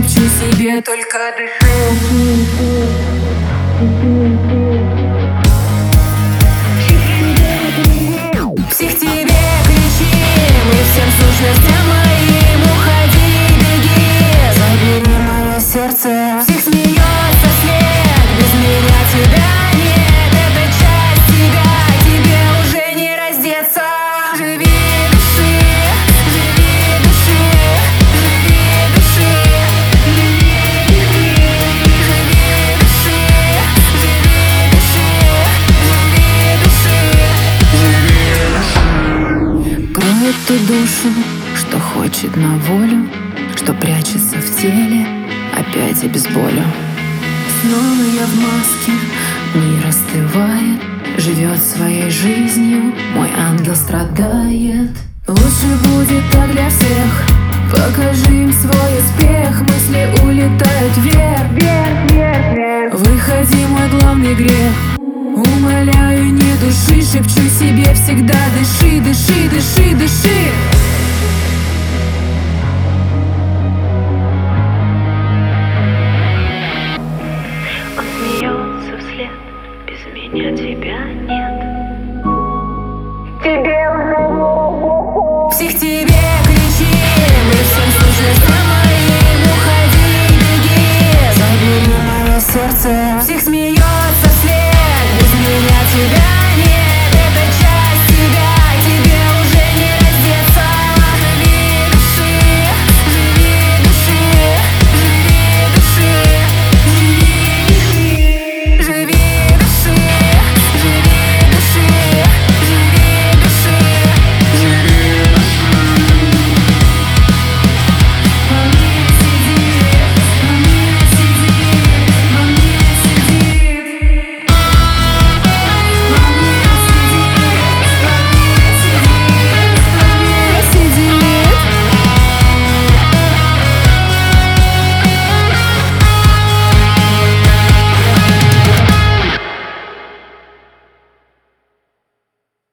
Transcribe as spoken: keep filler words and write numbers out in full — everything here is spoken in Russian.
шепчу себе: только дыши. Псих, тебе кричим, и всем сущностям моим уходи, беги, забери мое сердце. Псих смеется вслед, без меня тебя нет, это часть тебя, тебе уже не раздеться. Живи, дыши, живи, дыши, живи, дыши, живи, дыши, живи, дыши, живи, дыши, живи, дыши. Крой эту душу, что хочет на волю, что прячется в теле, опять обезболю. Снова я в маске, мир остывает, живет своей жизнью, мой ангел страдает. Лучше будет так для всех, покажи им свой успех. Мысли улетают вверх, вверх, вверх, вверх. Выходи, мой главный грех. Умоляю, не души, шепчу себе всегда: